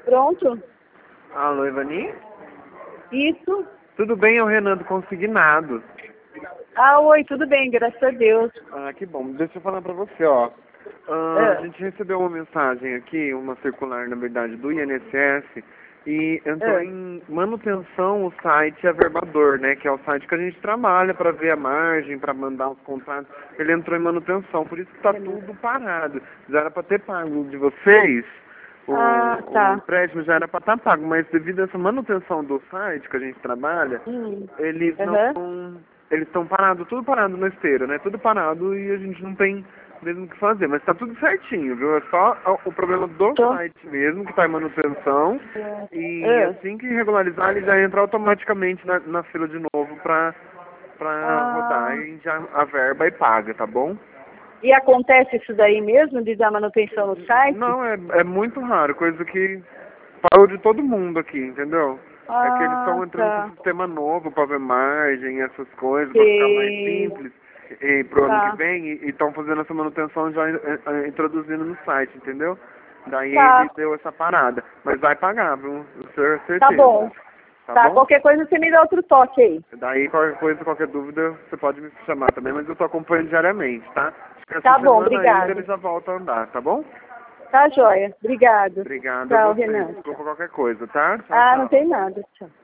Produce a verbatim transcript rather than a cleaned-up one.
Pronto? Alô, Ivani? Isso? Tudo bem, é o Renan do Consignado. Ah, oi, tudo bem, graças a Deus. Ah, que bom. Deixa eu falar pra você, ó. Ah, a Ah, gente recebeu uma mensagem aqui, uma circular, na verdade, do I N S S, e entrou ah, em manutenção o site Averbador, né? Que é o site que a gente trabalha para ver a margem, para mandar os contratos. Ele entrou em manutenção, por isso que tá tudo parado. Já era para ter pago de vocês. O, ah, o tá. empréstimo já era para estar pago, mas devido a essa manutenção do site que a gente trabalha, Hum. eles Aham. não. Eles estão parados, tudo parado na esteira, né? Tudo parado e a gente não tem mesmo o que fazer. Mas tá tudo certinho, viu? É só o o problema do Tô. site mesmo, que tá em manutenção. E Ah, assim que regularizar, ele já entra automaticamente na, na fila de novo pra, pra rodar ah, e já a verba e paga, tá bom? e acontece isso daí mesmo, de dar manutenção no site? Não, é, é muito raro, coisa que parou de todo mundo aqui, entendeu? É que eles Ah, estão entrando com um tá. sistema novo para ver margem, essas coisas, para ficar mais Sei. simples e, pro ano que Tá. vem, e estão fazendo essa manutenção já eh, eh, introduzindo no site, entendeu? Daí ele Tá. deu essa parada. Mas vai pagar, viu? Cer- Tá Certeza. bom. Tá Tá, bom? qualquer coisa você me dá outro toque aí. Daí qualquer coisa, qualquer dúvida, você pode me chamar também, mas eu tô acompanhando diariamente, tá? Acho que essa Tá bom, semana ainda ele obrigado. já volta a andar, tá bom? Tá joia. Obrigado. Obrigado a Tchau, vocês. Renan. Tchau. Desculpa qualquer coisa, tá? Tchau, Ah, não tchau. tem nada. Tchau.